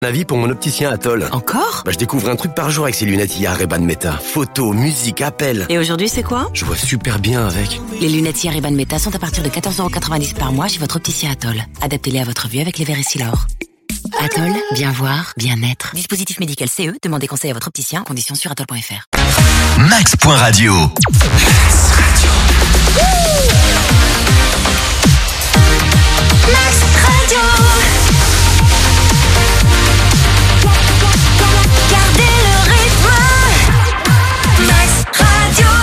Avis pour mon opticien Atoll. Encore ? Je découvre un truc par jour avec ces lunettes IA Ray-Ban Meta. Photos, musique, appels. Et aujourd'hui, c'est quoi ? Je vois super bien avec. Les lunettes IA Ray-Ban Meta sont à partir de 14,90€ par mois chez votre opticien Atoll. Adaptez-les à votre vue avec les verres Essilor. Atoll, bien voir, bien être. Dispositif médical CE, demandez conseil à votre opticien, conditions sur atoll.fr. Max.radio. Max Radio. Gardez le rythme. Max Radio.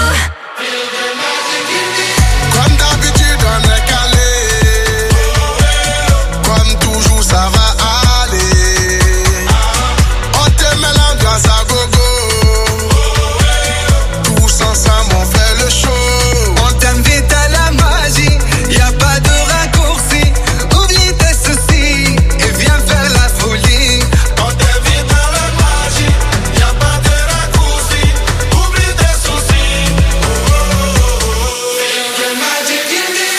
Comme d'habitude on est calé. Comme toujours ça va aller. On te met l'ambiance à gogo. Tous ensemble on fait le show. On t'invite à la magie. Y a pas de raccourci. Oublie tes soucis et viens faire la folie. On t'invite à la magie. Y a pas de raccourci. Oublie tes soucis. The magic in the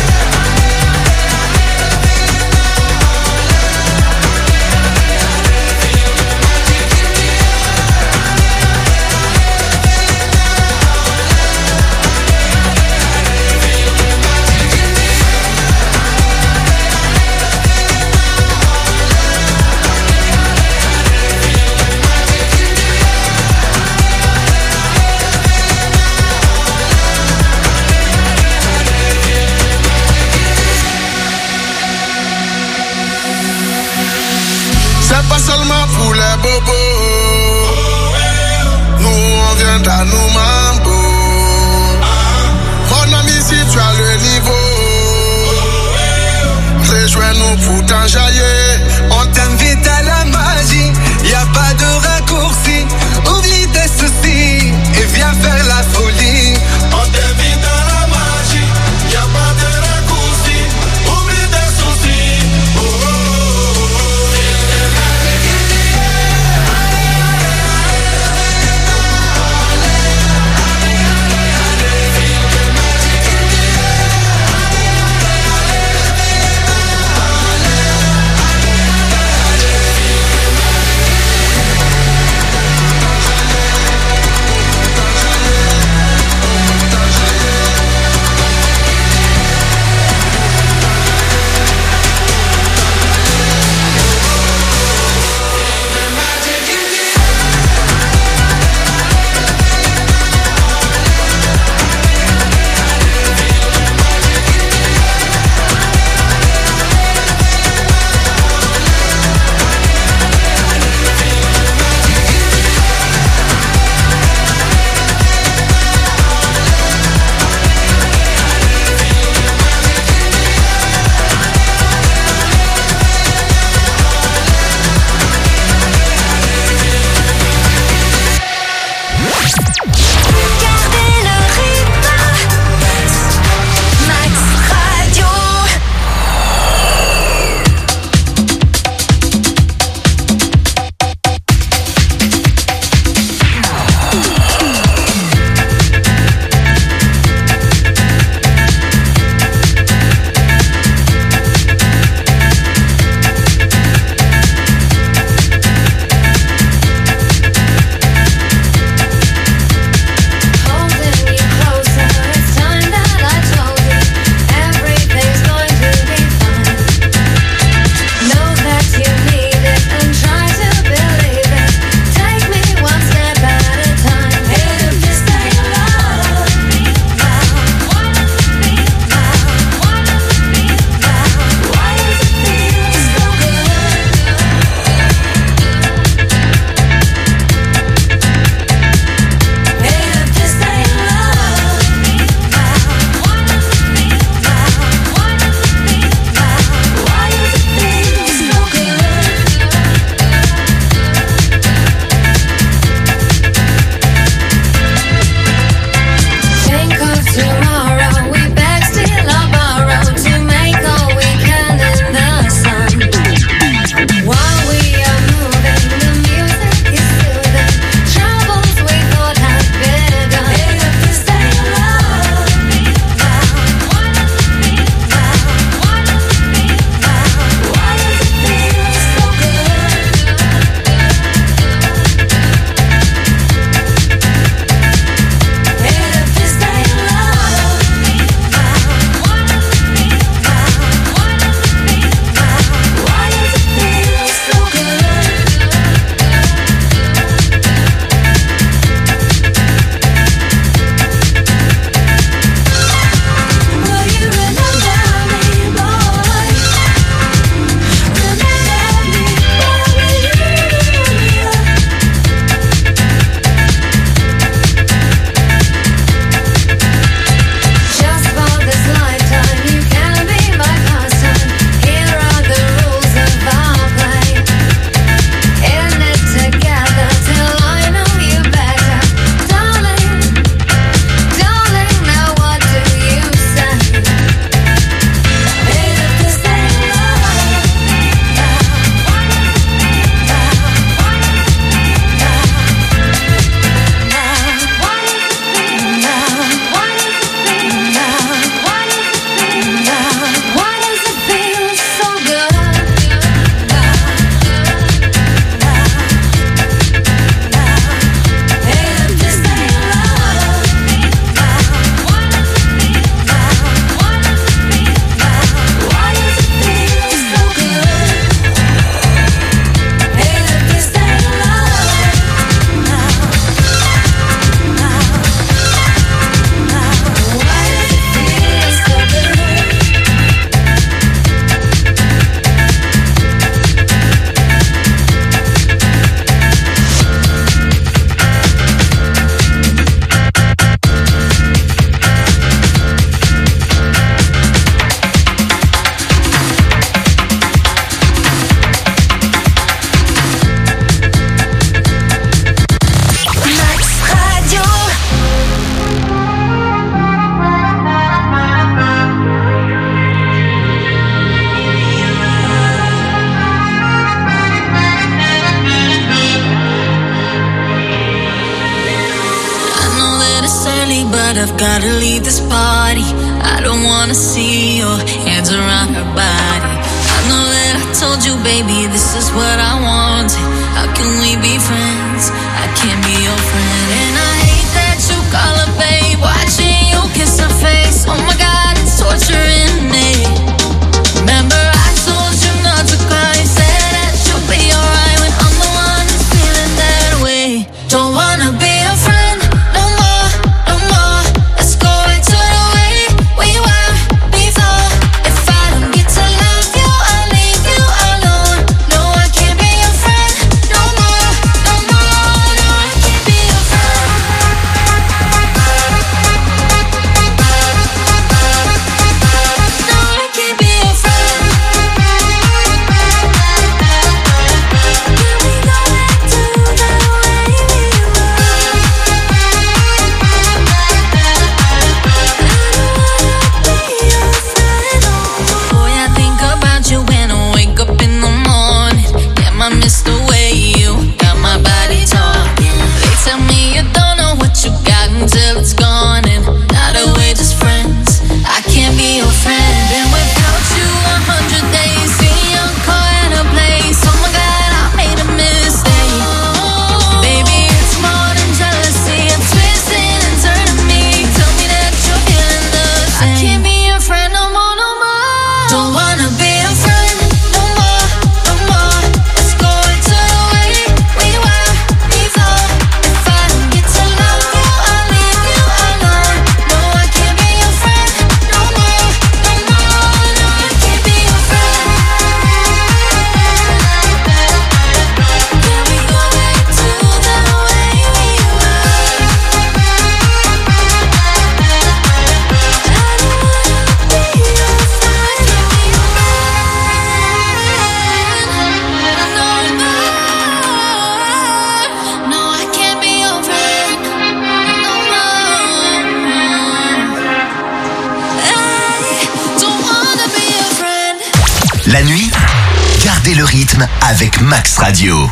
C'est pas seulement pour les bobos. Nous on vient d'à nous mambo. Mon ami si tu as le niveau, rejoins-nous pour t'enjailler. On t'invite à la magie. Y a pas de raccourci. Oublie tes soucis et viens faire la folie. On t'invite à la magie. Y a pas de raccourci. Oublie tes soucis. Oh, oh, oh, oh. I've gotta leave this party. I don't wanna see your hands around her body. I know that I told you, baby, this is what I wanted. How can we be friends? I can't be your friend. And I hate that you call her babe, watching you kiss her face. Oh my God, it's torturing me. Remember I told you not to cry, said that you'll be alright when I'm the one who's feeling that way. Don't wanna be a friend no more, no more. Let's go back to the way we were before. If I don't get to love you, I'll leave you alone. No, I can't be your friend no more, no more. No, I can't be your friend. No, I can't be your friend. Can we go back to the way we were? Boy, I think about you when I wake up in the morning. Damn, I miss the way you got my body talking. They tell me you don't know what you got until it's gone, and now that we're just friends, I can't be your friend. And without you, 100 days in your car and a place. Oh my God, I made a mistake. Baby, it's more than jealousy. It's twisting and turning me. Tell me that you're feeling the same. I can't be your friend no more, no more. Don't wanna be a friend no more, no more. Let's go back to the way we were before. If I don't get to love you, I'll leave you alone. No, I can't be your friend no more, no more. No, I can't be your friend. Can we go back to the way we were? No, I can't be your friend no more. Hey, don't wanna be your friend. La nuit, gardez le rythme avec Max Radio.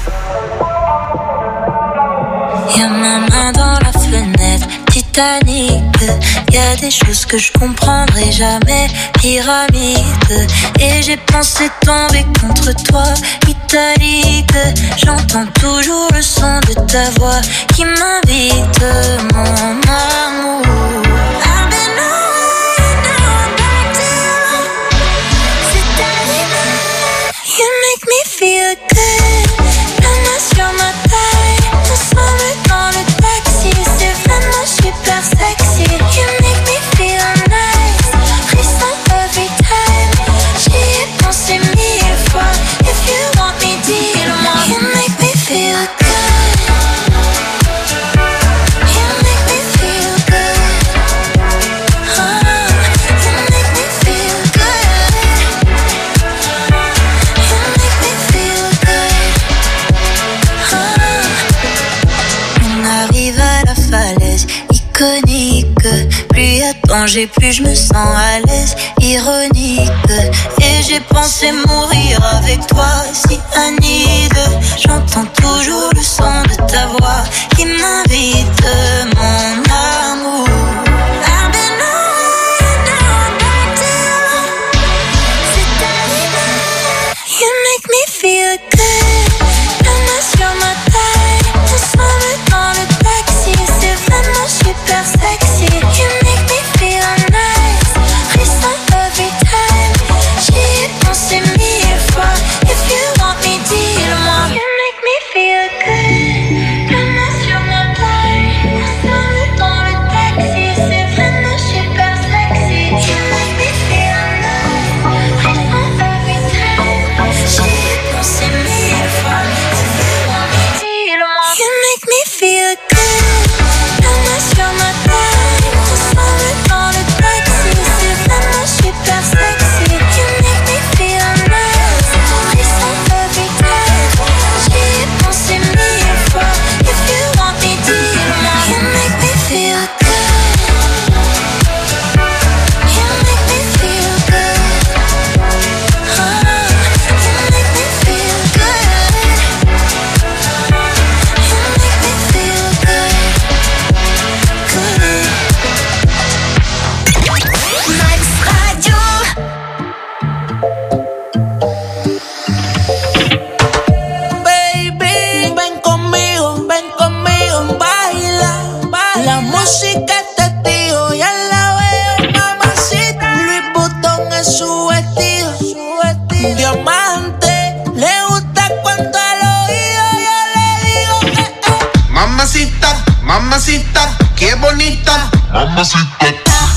Y'a ma main dans la fenêtre, Titanic. Y'a des choses que je comprendrai jamais, pyramide. Et j'ai pensé tomber contre toi, italique. J'entends toujours le son de ta voix qui m'invite, mon amour. I've been away, now I'm back to you. C'est arrivé, you make me feel good. La main sur ma taille, ensemble dans le taxi. C'est vraiment super sexy. You make me feel nice, frisson every time. J'y ai pensé 1000 fois. If you want me, dis-le-moi. You make me feel good. You make me feel good. Oh, you make me feel good. You make me feel good. Oh. On arrive à la falaise iconique. Plus y a danger, plus je me sens à l'aise. Ironique. Et j'ai pensé mourir avec toi, si Anide. J'entends toujours le son de ta voix qui m'invite, mon amour. I've been away, now I'm back to you. C'est arrivé, you make me feel good. La main sur ma taille, ensemble dans le taxi. C'est vraiment super sexy. You make me feel nice, frisson every time. J'y ai pensé 1000 fois. If you want me, dis-le-moi. You make Mamacita, mamacita, qué bonita. Mamacita.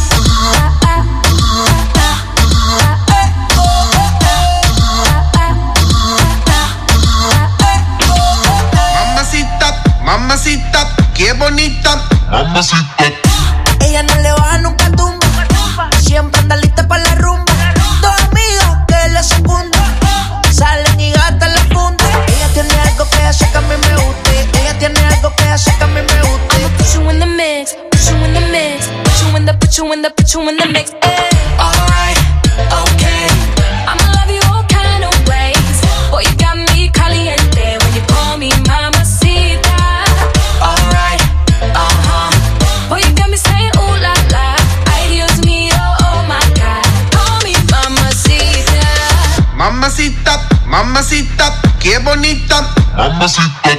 Mamacita, qué bonita. Mamacita. Ella no le baja nunca tumba. Siempre anda lista para la rumba. Dos amigas que la secundan. Salen y gastan la funda. Ella tiene algo que hace que a mí me guste. Ella tiene algo que hace que a mí me guste. I'ma put you in the mix, put you in the mix, put you in the, put you in the, put you in the mix. Alright, okay. I'ma love you all kind of ways. Boy, you got me caliente when you call me mamacita. Alright, boy, you got me saying ooh la la. Ay, Dios mío, oh my God. Call me mamacita. Mamacita, mamacita, qué bonita. Mamacita.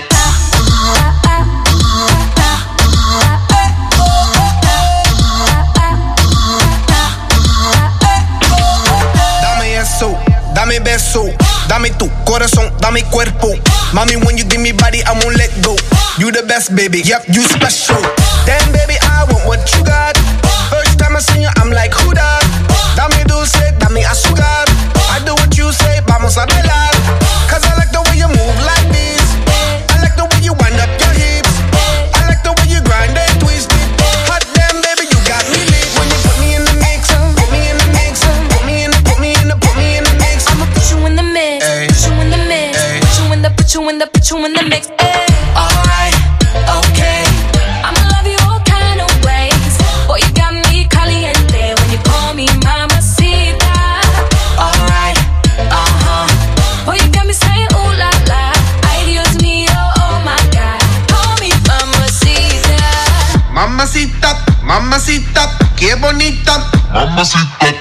Dame beso, dame tu corazón, dame cuerpo. Mami, when you give me body, I won't let go. You the best, baby, yep, you special. Damn, baby, I want what you got. First time I see you, I'm like, who that? Dame dulce, dame azúcar. I do what you say, vamos a bailar. Cause I like the way you move like this. I like the way you wind up your hips. I like the way you grind and twist it. Hot damn, baby, you got me lit. When you put me in the mix, put me in the mix, put me in the, put me in the, put me in the mix. I'ma put you in the mix, put you in the mix, put you in the, put you in the, put you in the mix. Alright, okay. I'ma love you all kind of ways. Boy, you got me caliente when you call me mamacita. Alright, boy, you got me saying ooh la la. Ay, Dios mío, oh my God. Call me mamacita. Mamacita, mamacita, qué bonita. Mamacita.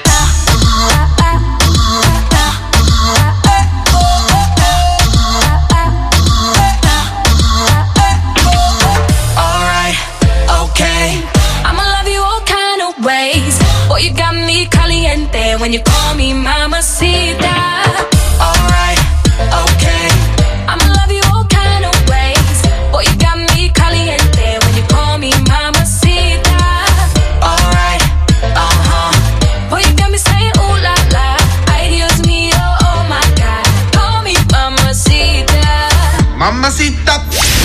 Boy, you got me caliente when you call me mamacita. Alright, okay. I'ma love you all kind of ways. Boy, you got me caliente when you call me mamacita. Alright, boy, you got me saying ooh la la. Ay, Dios mío, oh my God. Call me mamacita. Mamacita.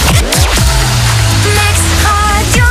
Max Radio.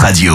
Radio.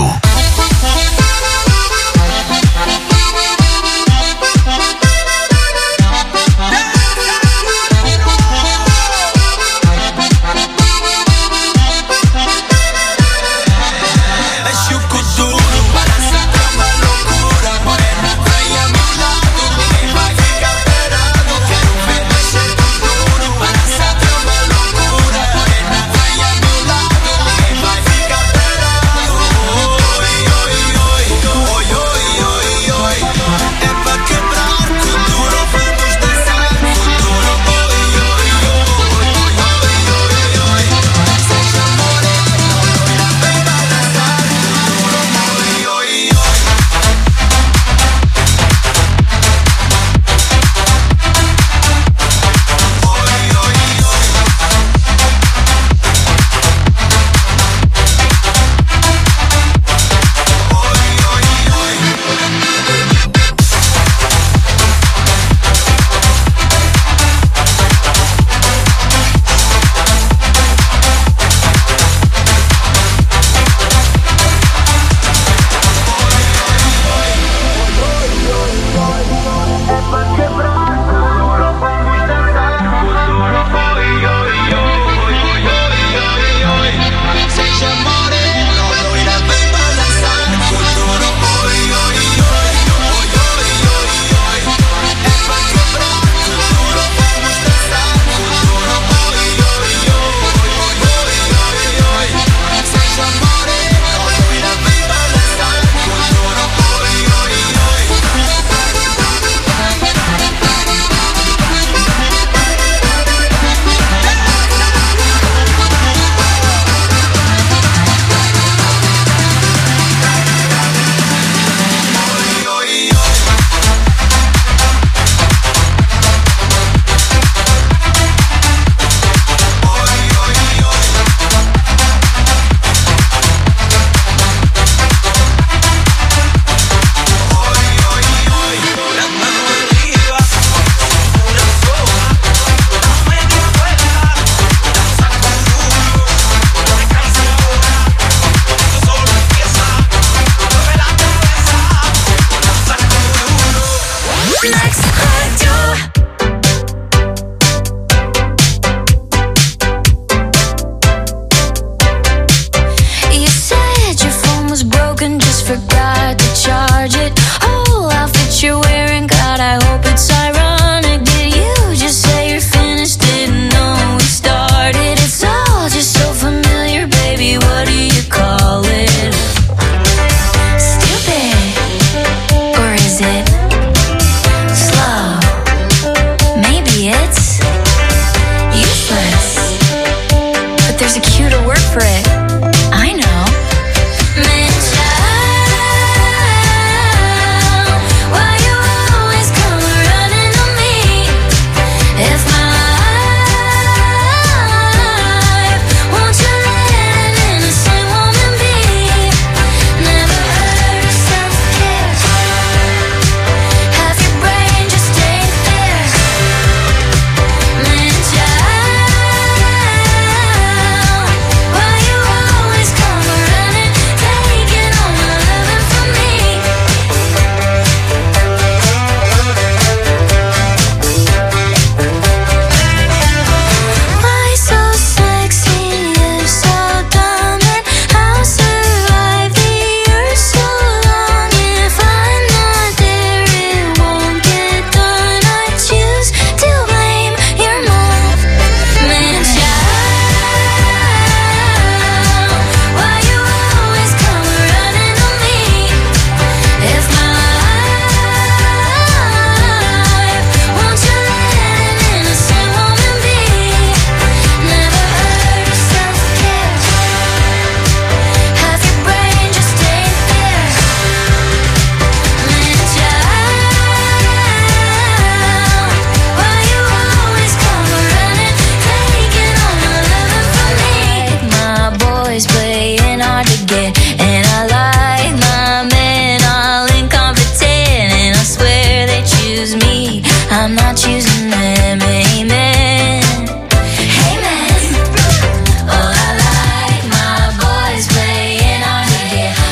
Yeah.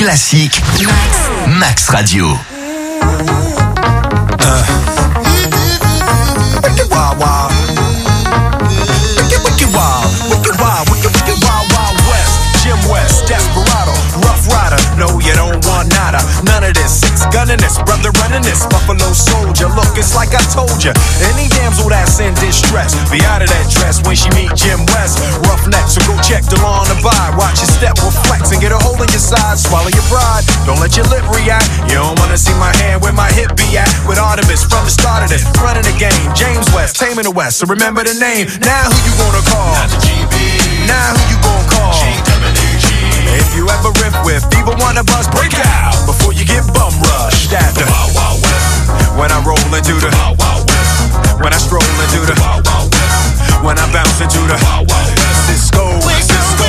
classiques. Max Radio. Wicked wild, wild. Wicked wild, wicked wild, wicked wild, wild west. Jim West, Desperado, Rough Rider. No, you don't want nada. None of this. Six gunning this, brother running this. Buffalo Soldier. Look, it's like I told you. Any damsel that's in distress, be out of that dress when she meet Jim West. Roughneck, so go check the law on the vibe. Watch your step will flex and get a hold on your side. Swallow your pride. Don't let your lip react. You don't wanna see my hand where my hip be at. With Artemis from the start of this, running the game. James West, taming the West. So remember the name. Now who you gonna call? Not the GB. Now who you gonna call? If you ever riff with either one of us, break out before you get bum rushed at the Wild Wild West. When I roll into the Wild Wild West. When I stroll into the Wild Wild West. When I bounce into the Wild Wild West. Cisco, Cisco.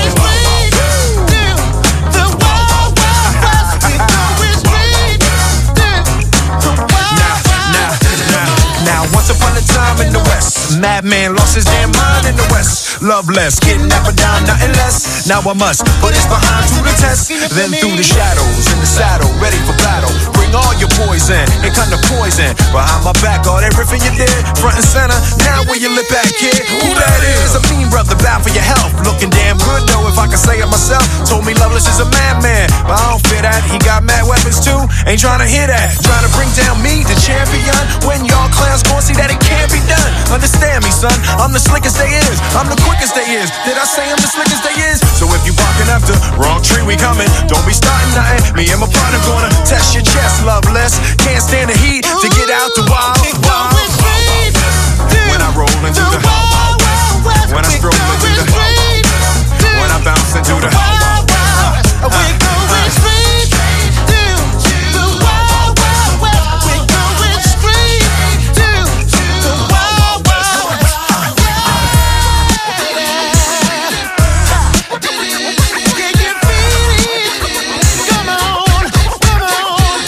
Now, once upon a time in the West, madman lost his damn mind in the West. Loveless, getting up and down, nothing less. Now I must put this behind to the test. Then through the shadows, in the saddle, ready for battle. Bring all your poison, and kind of poison. Behind my back, all that riffing you did, front and center. Now where you lip at, kid? Who that is? A mean brother, bound for your health. Looking damn good though, if I can say it myself. Told me Loveless is a madman, but I don't fear that. He got mad weapons too, ain't trying to hear that. Trying to bring down me, the champion. When y'all clowns gon' see that it can't be done. Understand me, son, I'm the slickest they is. I'm the quickest they is. Did I say I'm the slickest they is? So if you barking up the wrong tree, we coming. Don't be starting nothing. Me and my partner gonna test your chest, Loveless. Can't stand the heat to get out the wild, wild. When I roll into the wild, wild. When I stroll into the wild, wild. When I bounce into the wild, wild. We're going straight to the wild, wild west. We're going straight to the wild, wild west. Can you feel it? Come on, come on,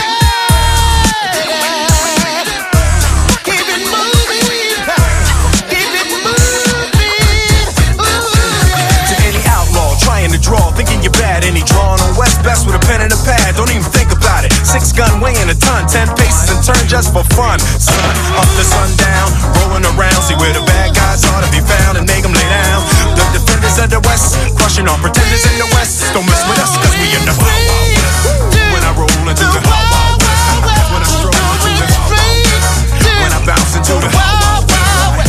yeah. Keep it moving, keep it moving. To any outlaw trying to draw, thinking you're bad, any drawing on West best with a pen and a pad. Don't even think about it. 6 gun weighing a ton, 10 paces and turn just for fun. Sun up to sundown, rolling around, see where the bad guys are to be found and make them lay down. The defenders of the West, crushing all pretenders in the West. Don't mess with us, cause we in the Wild Wild West. When I roll into the Wild Wild West. When I stroll into the Wild Wild West. When I bounce into the Wild Wild West.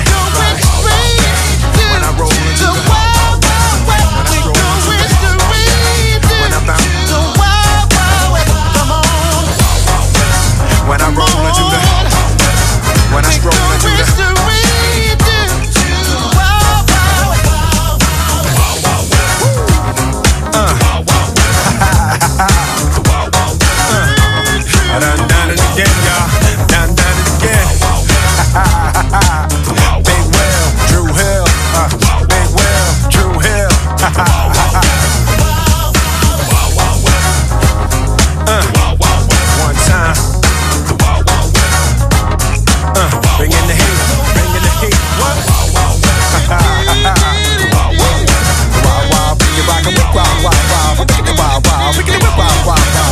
When I roll into the Wild Wild West. When I stroll into the Wild Wild West. When I bounce into the Wild Wild West. Come on. When I roll into the when I stroll into the I done it again, y'all. Done it again. Big Will, Drew Hill. Big Will, Drew Hill. One time. Bring in the heat. Bring in the heat. What? Wild, wild, bring it rockin' with wild, wild, wild. Bring it wild, wild. Bring it wild, wild, wild.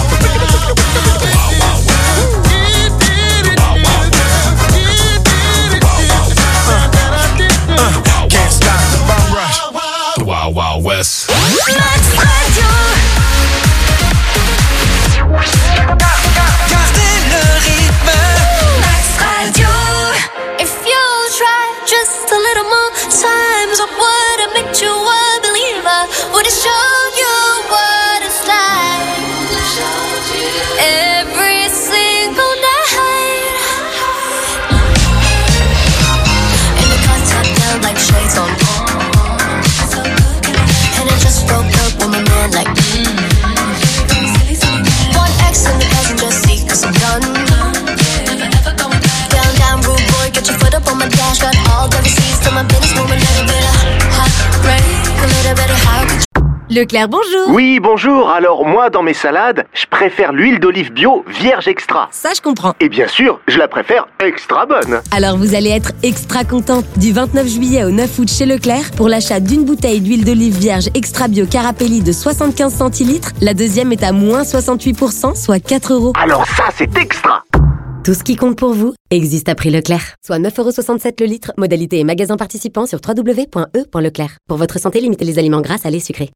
Can't stop the bum rush. The Wild Wild West. Max Radio. Gardez le rythme. Max Radio. If you try just a little more times, what would have made you a believer? Would it show you what it's like? Every single night. And the cards top down like shades on. And I just broke up with my man like one X in the passenger seat cause I'm done. Down, down, rude boy, get your foot up on my dash. Got all the receipts to my business, woman, little bit of hot break, a little bit of how could you Leclerc, bonjour. Oui, bonjour. Alors, moi, dans mes salades, je préfère l'huile d'olive bio vierge extra. Ça, je comprends. Et bien sûr, je la préfère extra bonne. Alors, vous allez être extra content. Du 29 juillet au 9 août chez Leclerc, pour l'achat d'une bouteille d'huile d'olive vierge extra bio Carapelli de 75 centilitres, la deuxième est à moins 68%, soit 4 €. Alors ça, c'est extra. Tout ce qui compte pour vous existe à prix Leclerc. Soit 9,67 € le litre. Modalité et magasin participants sur www.e.leclerc. Pour votre santé, limitez les aliments gras, salés, sucrés.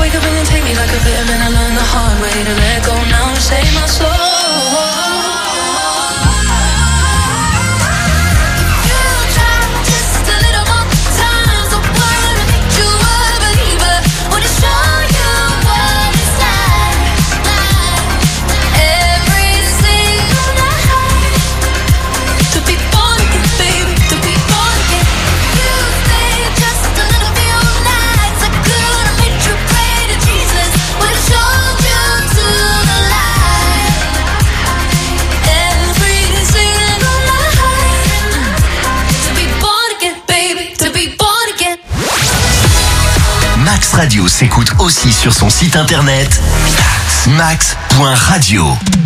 Max Radio s'écoute aussi sur son site internet max.radio.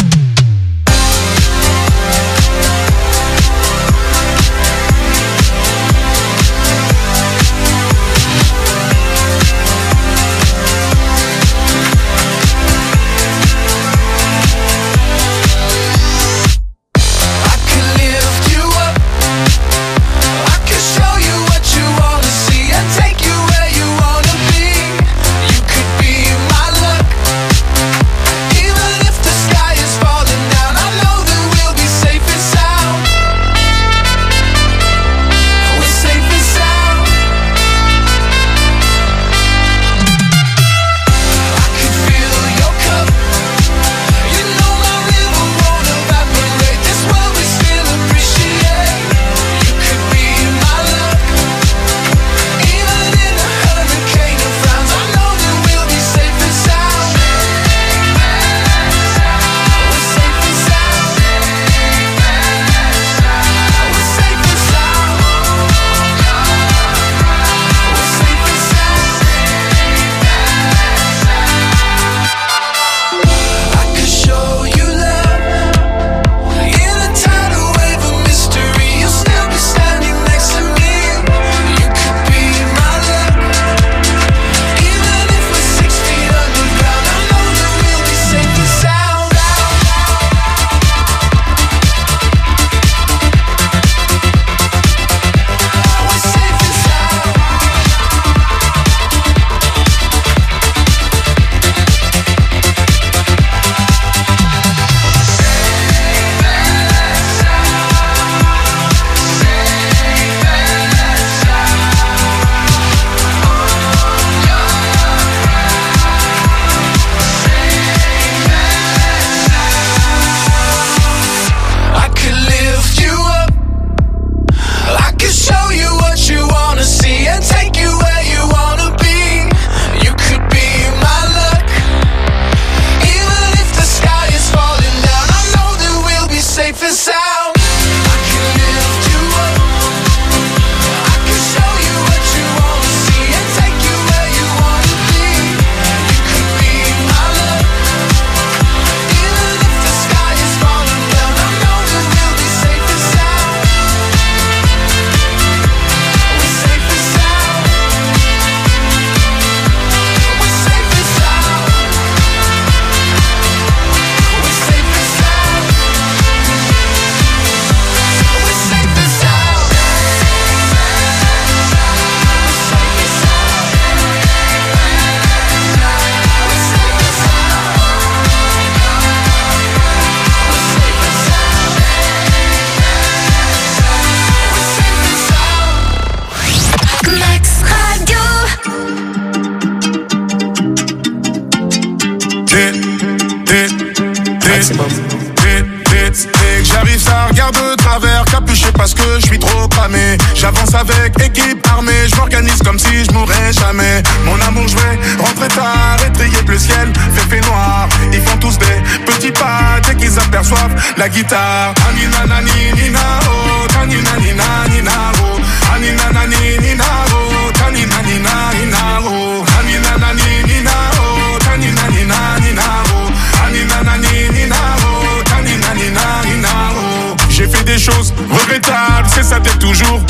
J'arrive, ça regarde de travers, capuché parce que je suis trop cramé. J'avance avec équipe armée, je m'organise comme si je mourrais jamais. Mon amour, je vais rentrer tard, étrier le ciel, fait noir. Ils font tous des petits pas dès qu'ils aperçoivent la guitare. Anina nani nina oh, tanina nina nina oh, anina nani nina oh, tanina nina nina oh, anina nani nina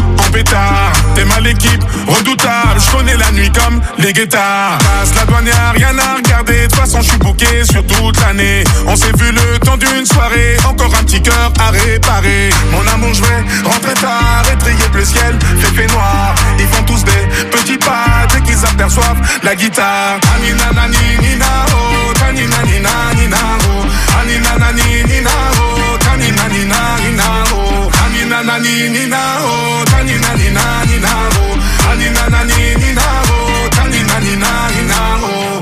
en pétard. T'es mal l'équipe, redoutable, je connais la nuit comme les guettards. Passe la douane, y'a rien à regarder, de toute façon je suis booké sur toute l'année. On s'est vu le temps d'une soirée, encore un petit cœur à réparer. Mon amour, je vais rentrer tard, étrier le ciel, fait noir. Ils font tous des petits pas dès qu'ils aperçoivent la guitare. Anina nani nina oh, tanina nina nina oh, anina nani nina oh, tanina nina nina oh, anina nani nina oh, tanina nina nina oh, anina nani nina oh, tanina nina nina oh.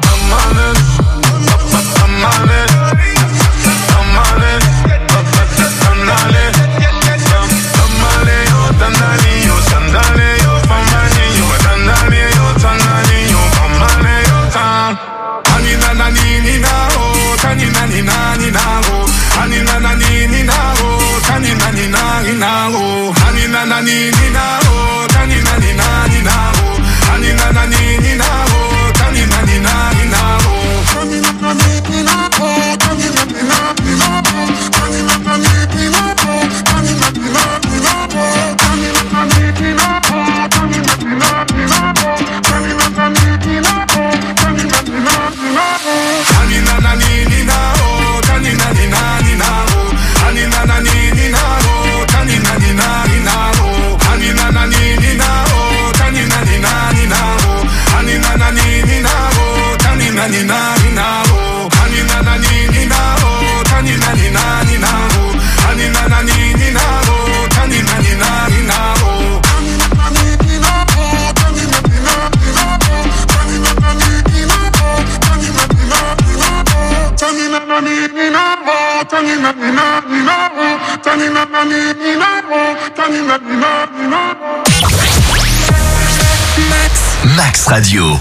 Max Radio.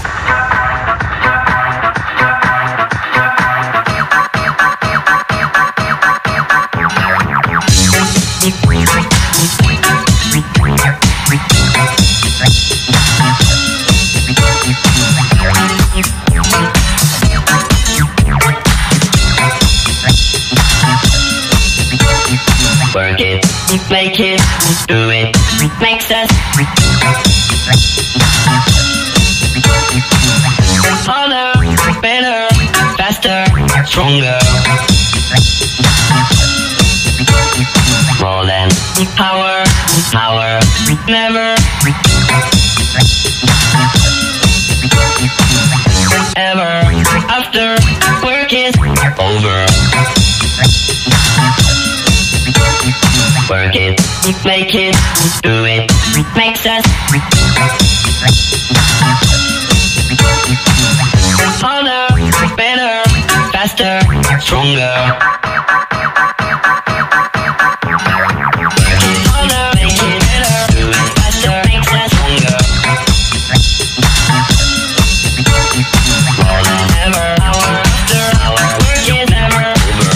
Work it, make it, do it, makes us harder, better, faster, stronger. More than power, never, ever, after work is over. Work it, make it, do it, makes us harder, better, faster, stronger. Harder, make it better, do it faster, makes us stronger. More than ever, hour after hour, work is never over.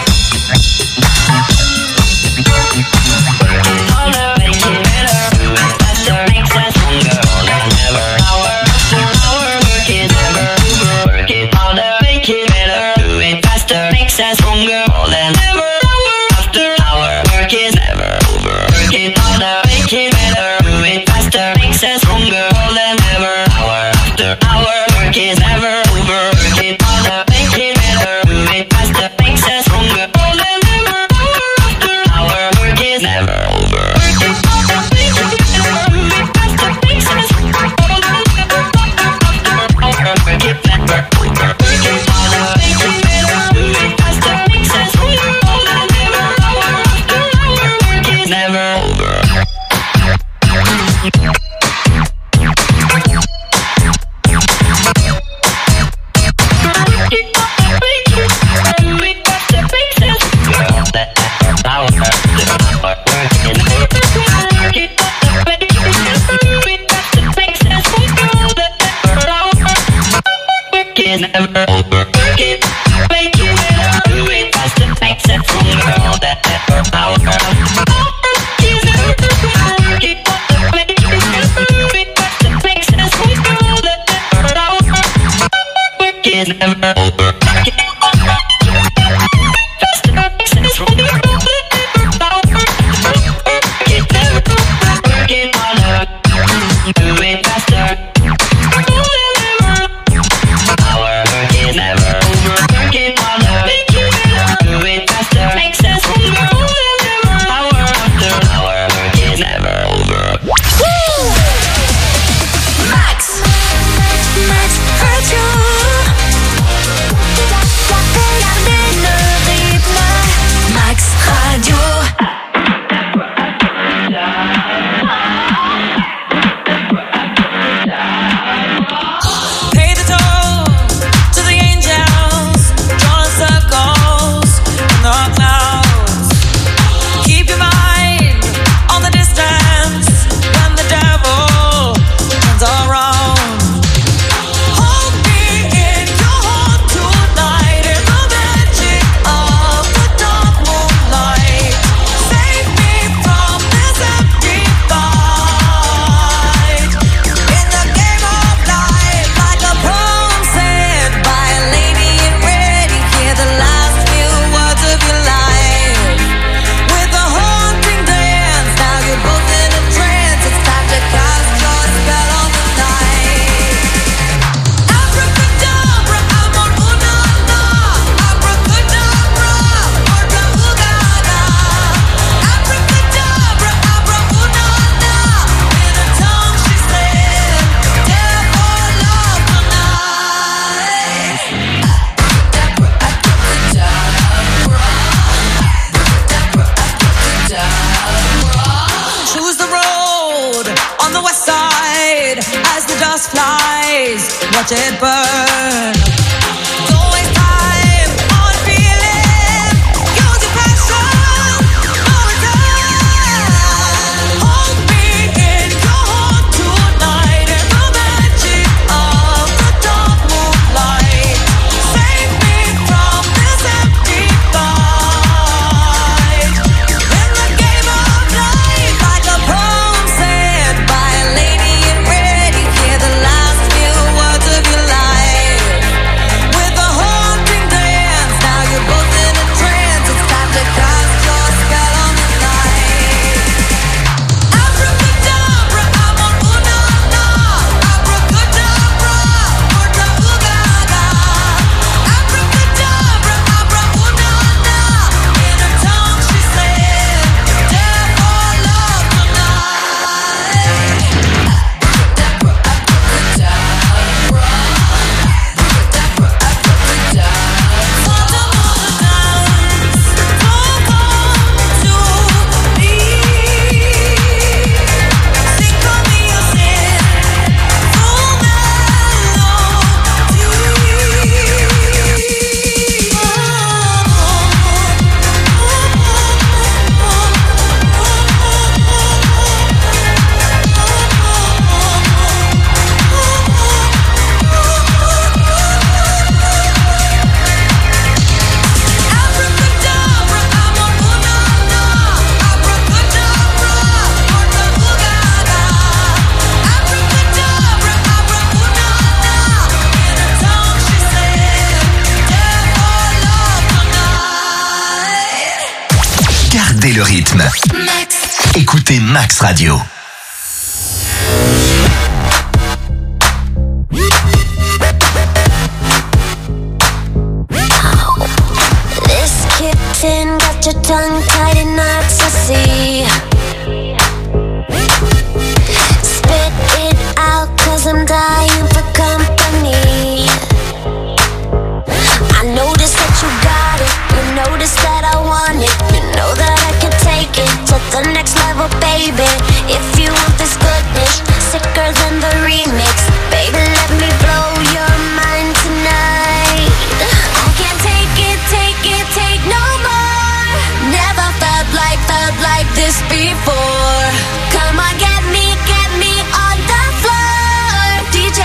Work it harder, make it better, do it faster, makes us stronger. More than ever, hour after hour, work is never over. Work it harder, make it better, do it faster, makes us stronger. More than ever, hour after hour, work is never over. Work it harder, make it better, do it faster, makes us stronger. More than ever, hour after hour, work is never over. Work it harder, make it better, do it faster, makes us stronger. More than ever, hour after hour, work is never over. Work it harder, make it better, do it faster, makes us stronger. More than ever, hour after hour, work it never over. Work it harder, make it better, do it faster, makes us stronger. More than ever, hour after hour, work is never over. the west side as the dust flies. Watch it burn. Don't waste time on feeling. Use your passion all the time. Hold me in your heart tonight in the magic of the dark moonlight. Save me from this empty fight. In the game of life, like a poem said by a lady in red, you hear the last few words of your life. With a haunting dance, now you're both in a trance. It's time to cast your spell on the night. Abracadabra, I'm on ooh-na-na. Abracadabra, ooga-ooga-ga. Abracadabra, abra-ooh-na-na. In her tongue she said, "Death or love tonight." Abracadabra, abracadabra. Abracadabra, abracadabra. Santa Mosa dance, don't come to me. Sing for me your sin, full Abracadabra, I'm on ooh-na-na. Abracadabra, ooga-ooga-ga. Abracadabra, abra-ooh-na-na. In her tongue she said, "Death or love tonight." Gardez le rythme. Écoutez Max Radio. This kitten got your tongue tied in knots, I see. Spit it out, 'cause I'm dying for company. I notice that you got it. You notice that I want it. You know that I can take it to the next level, baby. If you want this goodness, sicker than the remix. Baby, let me blow your mind tonight. I can't take it, take no more. Never felt like this before. Come on, get me on the floor. DJ,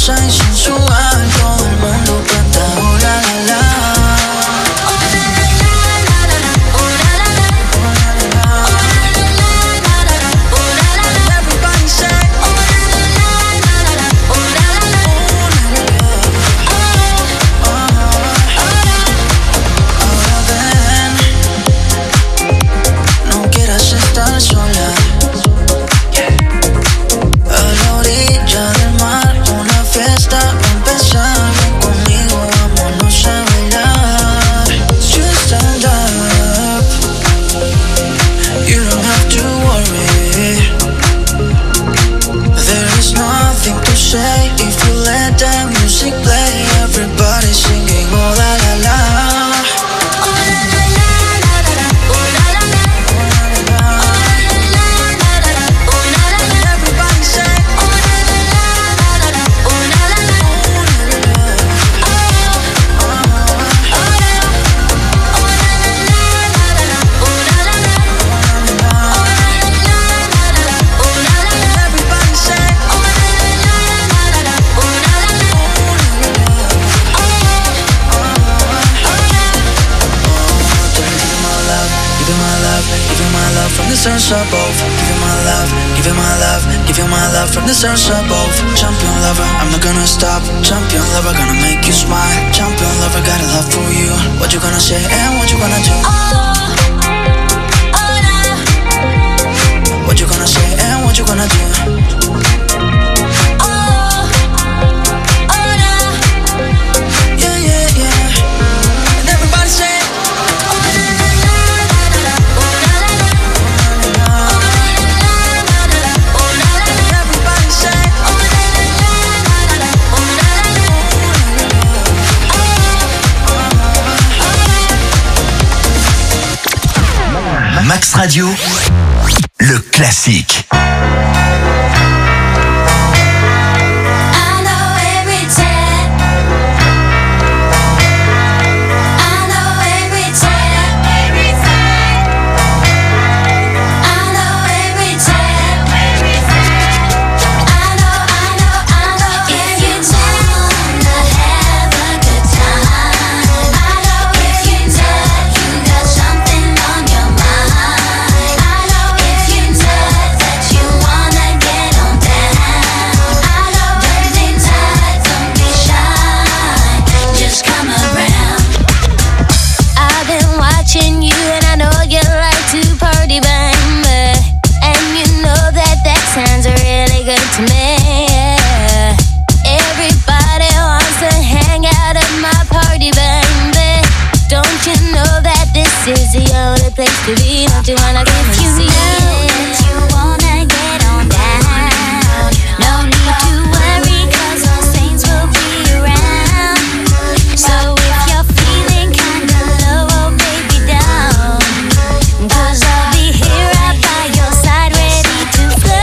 peligrosa y sensual. Todo el mundo canta oh la la la. Estar sola a la orilla del mar, una fiesta va a empezar. Ven conmigo, vámonos a bailar. Just stand up, you don't have to worry. There is nothing to say if you let the music play. Everybody singing oh la la la. From the stars above, give you my love, give you my love, give you my love from the stars above. Champion lover, I'm not gonna stop. Champion lover, gonna make you smile. Champion lover, got a love for you. What you gonna say and what you gonna do? What you gonna say and what you gonna do? Yeah, yeah, yeah. And everybody say Max Radio, le classique. to me. Everybody wants to hang out at my party, baby. Don't you know that this is the only place to be? Don't you wanna give me some? That you wanna get on down. No need to worry, 'cause all saints will be around. So if you're feeling kinda low, oh baby, down. 'Cause I'll be here right by your side, ready to flow.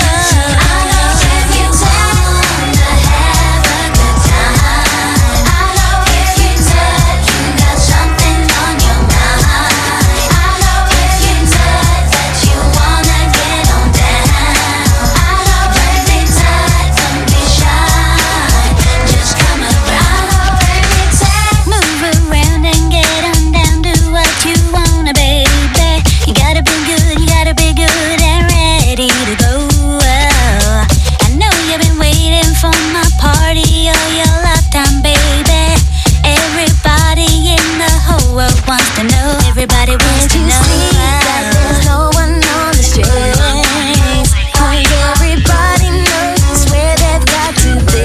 Everybody wants to know that there's no one on the strings. 'Cause everybody knows where they've got to be.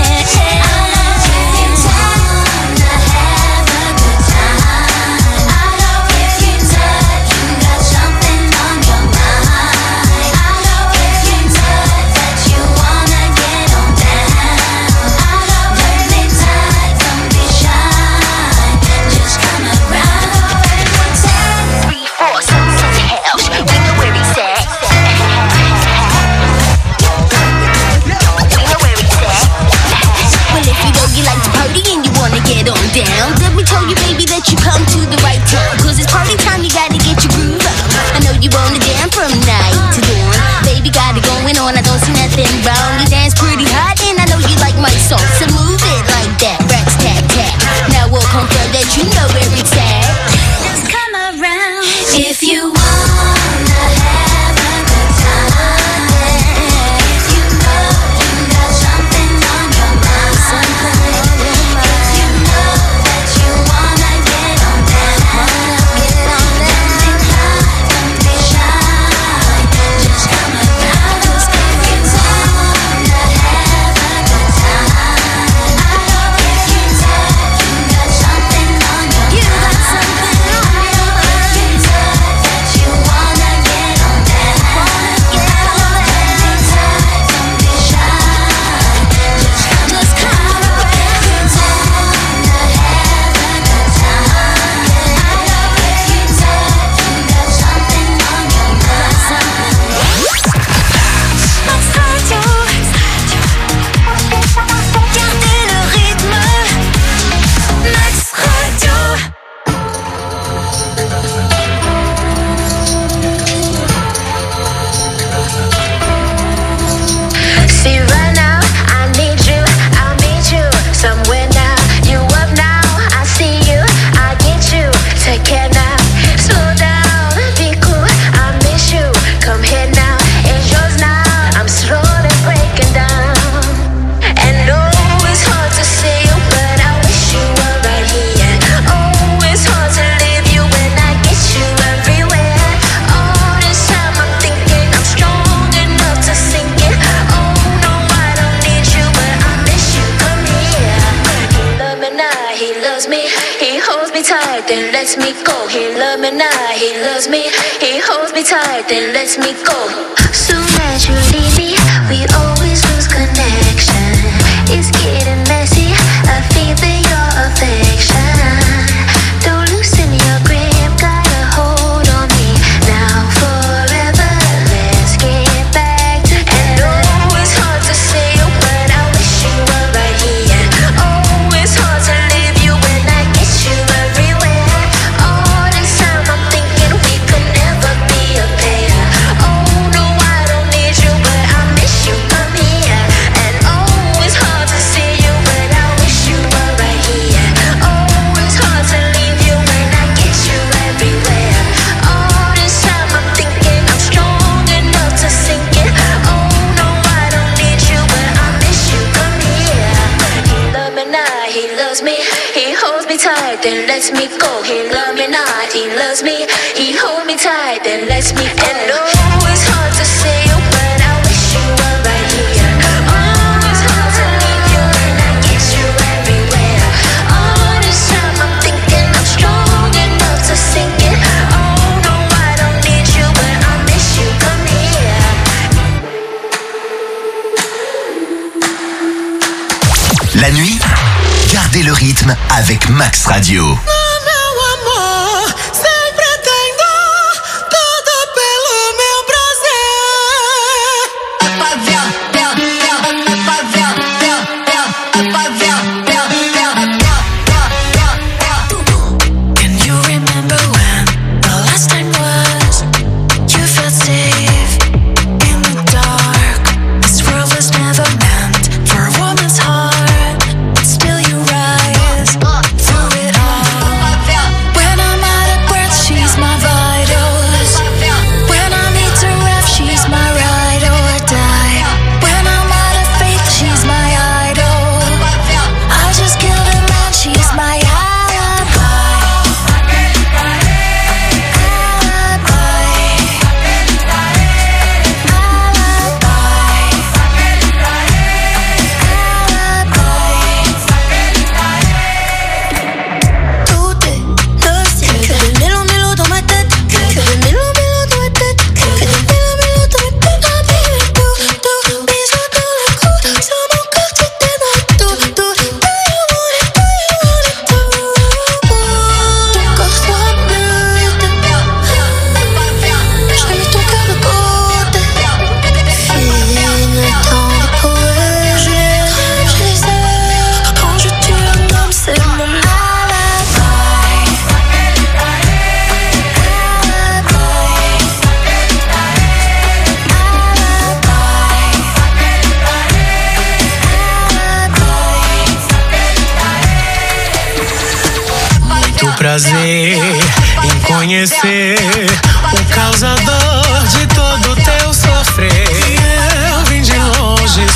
Down. Let me tell you, baby, that you come to the right time. 'Cause it's party time, you gotta get your groove on. I know you wanna dance from night to dawn. Baby, got it going on, I don't see nothing wrong. You dance pretty hot, and I know you like my song, so move it like that. Rats tat tat. Now we'll confirm that you know every tag. Just come around if you wanna have a good time. If you know you got something on your mind. If you know that you wanna get on down. Don't be high, don't be shy. Just come around if you wanna have a good time. If you know you got something on your mind. If you know that you wanna get on down. Don't be shy. Just come around. If you wanna have a good time. If you know you got something on your mind. Max Radio. Gardez le rythme. Max Radio. See right now, I need you, I'll meet you somewhere now. You up now, I see you, I get you. Take care now, slow down, be cool, I miss you. Come here now, it's yours now. I'm slowly breaking down. And oh, it's hard to see you, but I wish you were right here. Oh, it's hard to leave you when I get you everywhere. All this time I'm thinking I'm strong enough to sink it. Oh no, I don't need you, but I miss you. Come here. He loves me now, he loves me. He holds me tight, then lets me go. He loves me now, he loves me. He holds me tight, then lets me go. Soon as you leave me, we always lose connection. It's getting messy, I feel your affection. Don't loosen your grip, got a hold on me. Now forever, let's get back together. And oh, it's hard to see you, but I wish you were right here. Oh, it's hard to leave you when I get you everywhere. All this time I'm thinking we could never be a pair. Oh no, I don't need you, but I miss you. Come here. And oh, it's hard to see you, but I wish you were right here. Oh, it's hard to leave you when I get you everywhere. All this time I'm thinking I'm strong enough to sink it. Oh no, I don't need you, but I miss you. Come here. He loves me now, he loves me. He holds me tight, then lets me go. He loves me not, he loves me. He holds me tight, then lets me go. And oh, it's hard to see you, but I wish you were right here. Oh, it's hard to leave you when I get you everywhere. All this time I'm thinking I'm strong enough to sink it. Oh no, I don't need you, but I miss you. Come here. La nuit, gardez le rythme avec Max Radio. Meu amor, sempre tenho tudo pelo meu prazer. Can you remember when the last time was? You felt safe in the dark. This world was never meant for a woman's heart. Still you rise through it all. prazer em conhecer o causador de todo teu sofrer. Eu vim de longe